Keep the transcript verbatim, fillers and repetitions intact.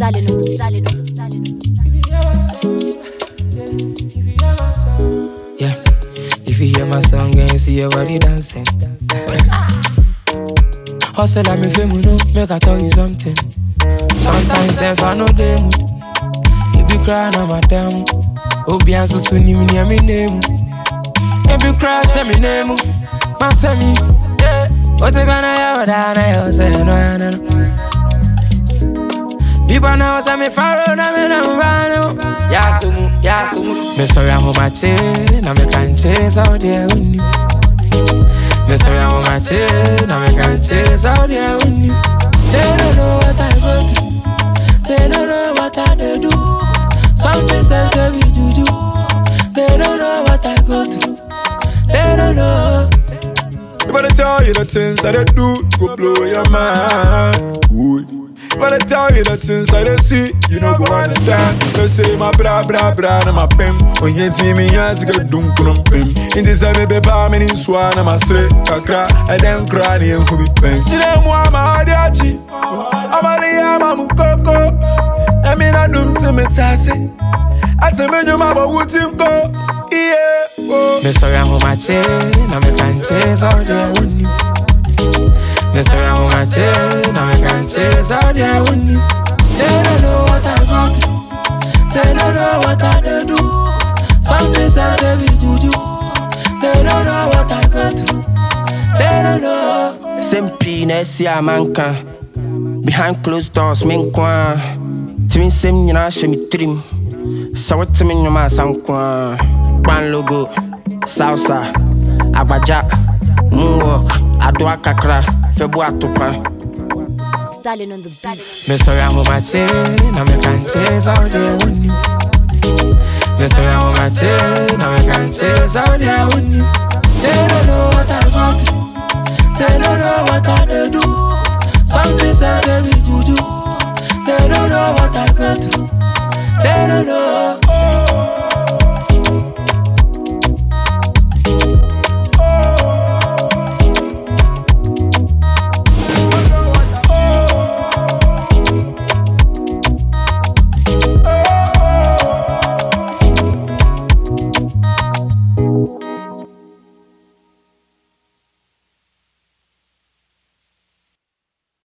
Stalin on the Stalin on the Stalin. Yeah, if you hear my song and see your body dancing. Hustle like me famous, no, make I tell you something. Sometimes if I know the mood, you be crying on my damn. Obi and so soon you near me name. You be crying, say me name. My semi, yeah. What's it gonna have down? I say no, no, no. People now say me follow, na me no run. Yeah, so mu, yeah, so mu. Me sorry I'm on my chain, na me can't chase out there with you. Me sorry I'm on my chain, na me can't chase out there with you. They don't know what I go through. They don't know what I do. Something says every juju. They don't know what I go through. They don't know. If I tell you the things that I do, go blow your mind. Ooh. If I tell you the things that I see, you know go understand. They say my bra bra bra na my pim. When you see me, yes, you get dunk on pim. In this time, baby, I'm in swan, I'm a straight kakra. I then cry and who be pen. You know what I'm a diachi. I'm a liam, I'm a coco. I mean, I don't see me tassy. I tell me you my would him go. Yeah. Me sorry I'm on my chain, now me can't chase out there with you. Me sorry I'm on my chain, now me can't chase out there with you. They don't know what I go through. They don't know what I do. Something says every juju. They don't know what I go through. They don't know. Simple, Nessie, manka. Behind closed doors, men kwa. Timin sim, you know, show me trim. So what to me, you ma sankwa. One logo, salsa, abaja, moonwalk, adwa kakra, febua tupa. Stalin on the Stalin. Me sorry I'm on my chain, now me can't chase out there with you. Me sorry I'm on my chain, now me can't chase out there with you.